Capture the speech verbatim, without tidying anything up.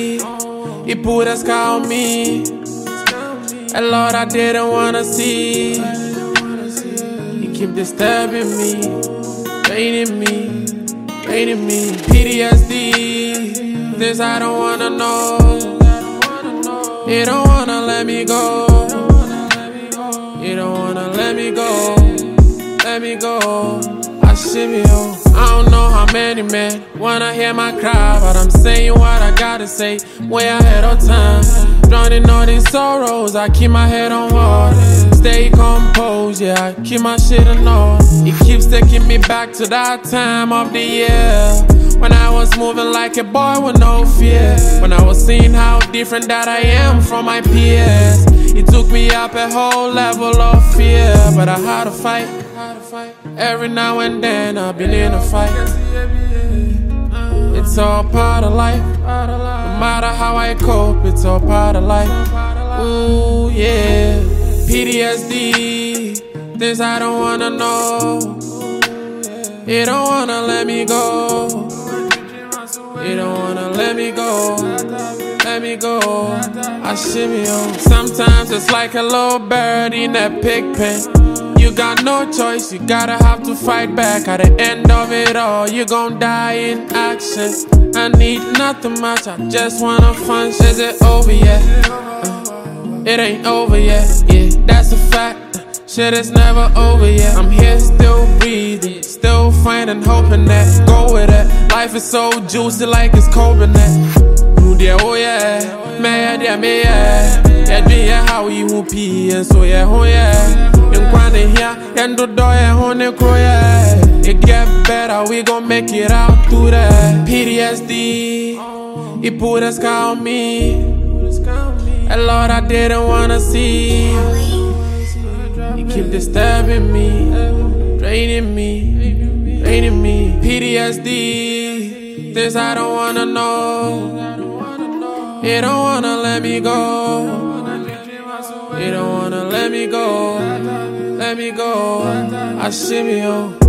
He put a scar on me. And Lord, I didn't wanna see. He keep disturbing me, draining me, draining me. P T S D, this I don't wanna know. He don't wanna let me go. He don't wanna let me go. Let me go. I shimmy on. I don't know how many men wanna hear my cry, but I'm saying what I gotta say, way ahead of time. Drowning all these sorrows, I keep my head on water. Stay composed, yeah, I keep my shit in order. It keeps taking me back to that time of the year when I was moving like a boy with no fear. When I was seeing how different that I am from my peers. It took me up a whole level of fear, but I had to fight. Every now and then I've been in a fight. It's all part of life. No matter how I cope, it's all part of life. Ooh, yeah. P T S D, things I don't wanna know. You don't wanna let me go. You don't wanna let me go. Let me go. I shimmy on. Sometimes it's like a little bird in a pig pen. You got no choice, you gotta have to fight back. At the end of it all, you gon' die in action. I need nothing much, I just wanna function. Is it over yet? Uh, it ain't over yet, yeah, that's a fact. Shit is never over yet. I'm here still breathing, still finding hope in that. Go with it, life is so juicy like it's coconut. Do there, oh yeah, man, yeah, me yeah. Yeah, do yeah, how you whoopee, and so yeah, oh yeah. It get better, we gon' make it out through that. P T S D, he put a scar on me. And Lord, I didn't wanna see. He keep disturbing me, draining me, draining me. P T S D, this I don't wanna know. He don't wanna let me go. He don't wanna let me go. Let me go. I shimmy on.